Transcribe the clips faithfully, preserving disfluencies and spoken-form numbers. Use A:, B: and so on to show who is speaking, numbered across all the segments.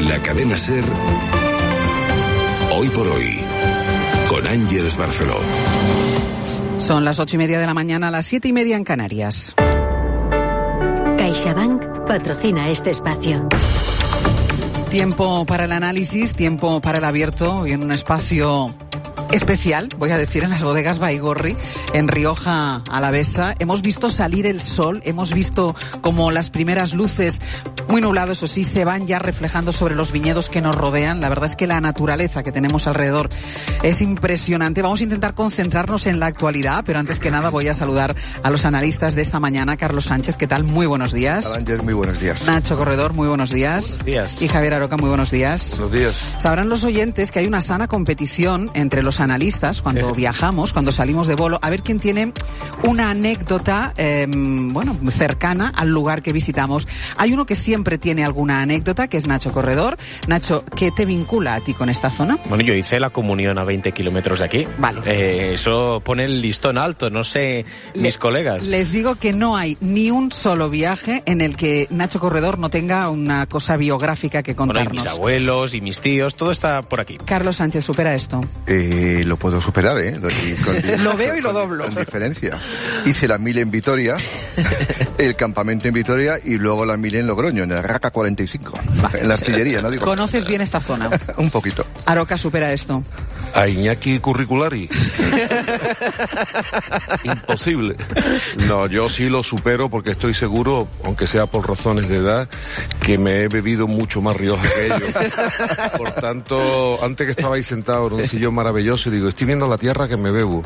A: La cadena SER, Hoy por Hoy, con Ángeles Barceló.
B: Son las ocho y media de la mañana, las siete y media en Canarias.
C: CaixaBank patrocina este espacio.
B: Tiempo para el análisis, tiempo para el abierto y en un espacio especial, voy a decir, en las bodegas Baigorri, en Rioja Alavesa. Hemos visto salir el sol, hemos visto como las primeras luces, muy nublado eso sí, se van ya reflejando sobre los viñedos que nos rodean. La verdad es que la naturaleza que tenemos alrededor es impresionante. Vamos a intentar concentrarnos en la actualidad, pero antes que nada voy a saludar a los analistas de esta mañana. Carlos Sánchez, ¿qué tal? Muy buenos días.
D: Hola, Ángel, muy buenos días.
B: Nacho Corredor, muy buenos días.
D: Buenos días.
B: Y Javier Aroca, muy buenos días.
D: Buenos días.
B: Sabrán los oyentes que hay una sana competición entre los analistas cuando viajamos, cuando salimos de bolo, a ver quién tiene una anécdota, eh, bueno, cercana al lugar que visitamos. Hay uno que siempre tiene alguna anécdota, que es Nacho Corredor. Nacho, ¿qué te vincula a ti con esta zona?
E: Bueno, yo hice la comunión a veinte kilómetros de aquí.
B: Vale.
E: Eh, eso pone el listón alto, no sé, Le, mis colegas.
B: Les digo que no hay ni un solo viaje en el que Nacho Corredor no tenga una cosa biográfica que contarnos.
E: Bueno, y mis abuelos y mis tíos, todo está por aquí.
B: Carlos Sánchez, supera esto.
D: Eh, lo puedo superar, ¿eh? Lo, con,
B: lo veo y lo doblo.
D: Con diferencia. Hice la mil en Vitoria, el campamento en Vitoria y luego la mil en Logroño, en el Raca cuarenta y cinco. Vale. En la artillería, ¿no? Digo,
B: ¿conoces bien esta zona?
D: Un poquito.
B: Aroca, supera esto.
F: A Iñaki Curriculari. Imposible. No, yo sí lo supero porque estoy seguro, aunque sea por razones de edad, que me he bebido mucho más Rioja que ellos. Por tanto, antes que estaba ahí sentado en un sillón maravilloso, y digo, estoy viendo la tierra que me bebo.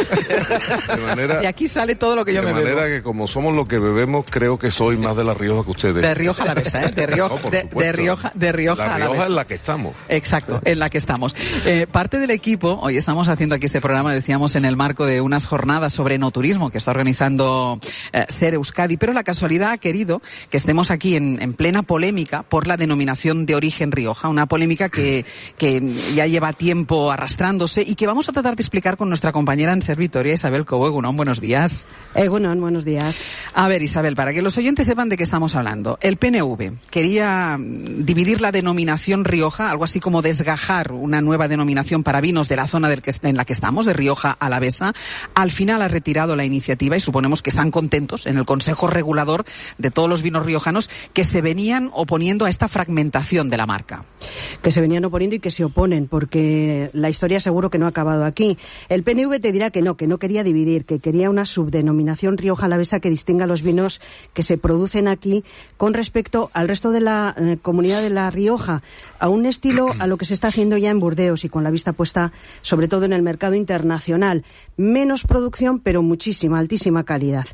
F: De manera,
B: y aquí sale todo lo que yo me bebo.
F: De manera que como somos lo que bebemos, creo que soy más de La Rioja que ustedes.
B: De Rioja Alavesa, ¿eh? De Rioja, no, de, de Rioja, de Rioja
F: La Rioja en la que estamos.
B: Exacto, en la que estamos. Eh, parte del equipo, hoy estamos haciendo aquí este programa, decíamos, en el marco de unas jornadas sobre enoturismo que está organizando eh, SER Euskadi, pero la casualidad ha querido que estemos aquí en, en plena polémica por la denominación de origen Rioja, una polémica que, que ya lleva tiempo arrastrándose y que vamos a tratar de explicar con nuestra compañera en SER Vitoria, Isabel Cobo. Egunon, buenos días.
G: Egunon, buenos días.
B: A ver, Isabel, para que los oyentes sepan de qué estamos hablando. El P N V quería dividir la denominación Rioja, algo así como desgajar una nueva denominación para vinos de la zona del que, en la que estamos, de Rioja Alavesa. Al final ha retirado la iniciativa y suponemos que están contentos en el Consejo Regulador de todos los vinos riojanos que se venían oponiendo a esta fragmentación de la marca.
G: Que se venían oponiendo y que se oponen, porque la historia seguro que no ha acabado aquí. El P N V te dirá que no, que no quería dividir, que quería una subdenominación Rioja Alavesa que distinga los vinos que se producen aquí con respecto al resto de la eh, comunidad de La Rioja, a un estilo a lo que se está haciendo ya en Burdeos y con la vista puesta sobre todo en el mercado internacional. Menos producción, pero muchísima, altísima calidad.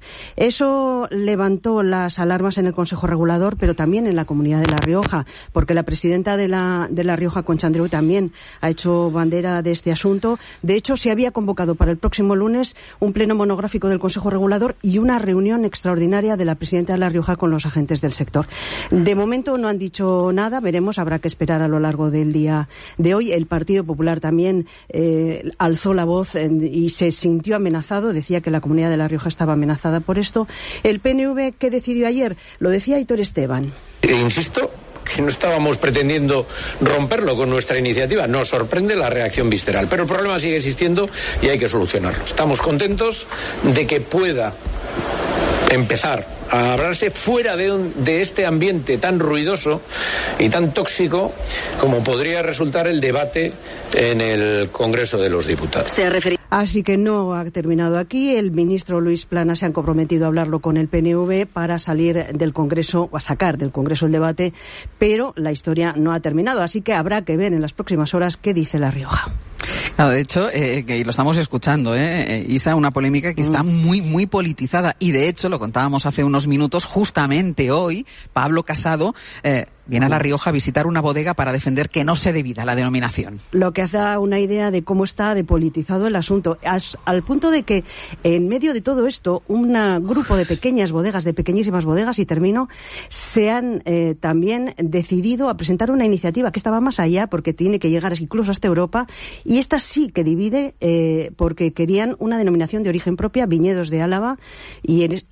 G: Eso levantó las alarmas en el Consejo Regulador, pero también en la comunidad de La Rioja, porque la presidenta de la, de La Rioja, Concha Andreu, también ha hecho bandera de este asunto. De hecho, se había convocado para el próximo lunes un pleno monográfico del Consejo Regulador y una reunión extraordinaria de la presidenta de La Rioja con los agentes del sector. De momento no han dicho nada, veremos, habrá que esperar a lo largo del día de hoy. El Partido Popular también eh, alzó la voz en, y se sintió amenazado, decía que la comunidad de La Rioja estaba amenazada por esto. El P N V, ¿qué decidió ayer? Lo decía Aitor Esteban.
H: E insisto que no estábamos pretendiendo romperlo con nuestra iniciativa. Nos sorprende la reacción visceral, pero el problema sigue existiendo y hay que solucionarlo. Estamos contentos de que pueda empezar a hablarse fuera de, un, de este ambiente tan ruidoso y tan tóxico como podría resultar el debate en el Congreso de los Diputados.
G: Se refería. Así que no ha terminado aquí. El ministro Luis Planas se han comprometido a hablarlo con el P N V para salir del Congreso, o a sacar del Congreso el debate, pero la historia no ha terminado. Así que habrá que ver en las próximas horas qué dice La Rioja.
B: Claro, de hecho, eh, que lo estamos escuchando, eh, Isa, una polémica que está muy, muy politizada. Y de hecho, lo contábamos hace unos minutos, justamente hoy, Pablo Casado eh, viene a La Rioja a visitar una bodega para defender que no se divida la denominación.
G: Lo que da una idea de cómo está depolitizado el asunto, as, al punto de que en medio de todo esto, un grupo de pequeñas bodegas, de pequeñísimas bodegas, y termino, se han eh, también decidido a presentar una iniciativa que estaba más allá, porque tiene que llegar incluso hasta Europa, y esta sí que divide, eh, porque querían una denominación de origen propia, Viñedos de Álava, y en,